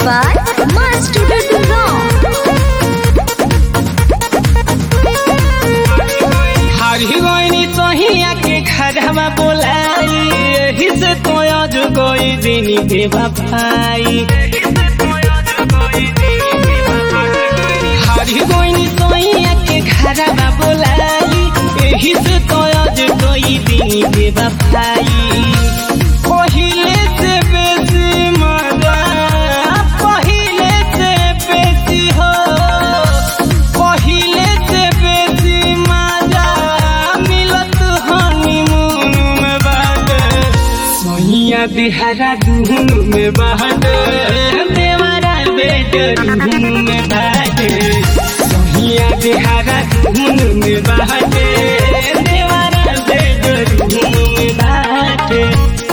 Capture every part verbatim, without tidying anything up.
by Master Drum. हरी गोइनी तोहिया के खड़वा बोलाई एही से तो आज कोई दिन के बफाई हरी गोइनी तोहिया के खड़वा बोलाई एही से तो आज कोई दिन के बफाई पहिले से बेसी मजा पहिले से बेसी हो पहिले से बेसी मजा मिलत हनीमून में बाटे सोहिया दिहारा धुन में बाटे देवरा बेडरूम में बाटे सोहिया दिहारा धुन में बाटे देवरा बेडरूम में बाटे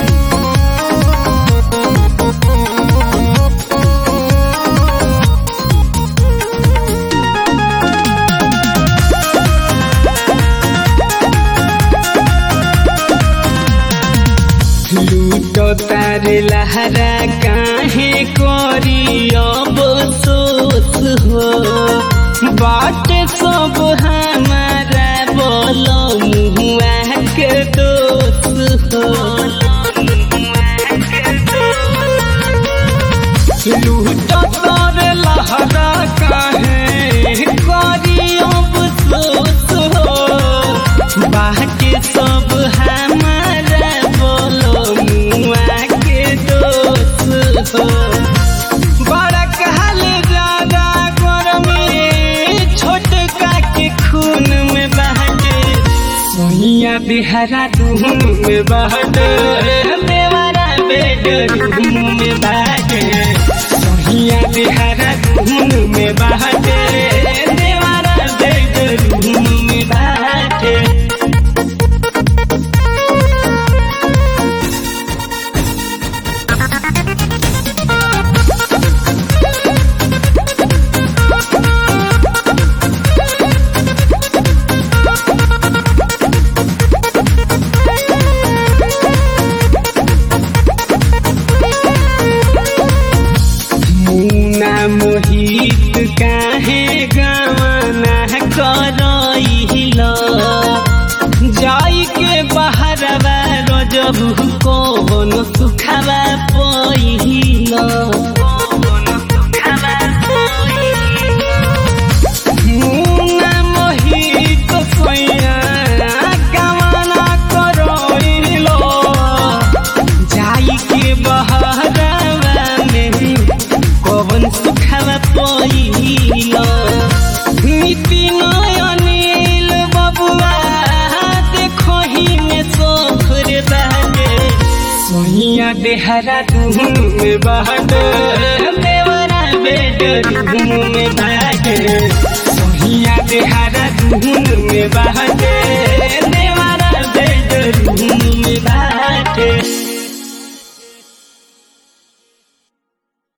लूटो तारे लहरा काहे कोरी अब सोच हो बाटे सब हमारा बोलो मुआ के दोस्त हो लूटो तारे लहरा काहे कोरी अब सोच हो बाटे सब हमारा बोलो मुआ के दोस्त हो बड़ा कहल ज्यादा गरमी छोटका के खून में बहटे सोहिया बिहारा धुन में बहटे देवरा बेडरूम में बहटे सोहिया बिहारा धुन में बहटे देवरा बेडरूम में बहटे मोहित काहे गवाना करइल जाई के बहरवा रजब कौन सुखवा पहिल मुना मोहित सैया गवाना करइल जाई के बहरवा में कौन सुखवा पहिल नितिन अनिल बबुआ देखही में सोखर बहटे सोहिया देहरा धुन में बहटे देवरा बेडरूम में बहटे सोहिया देहरा धुन में बहटे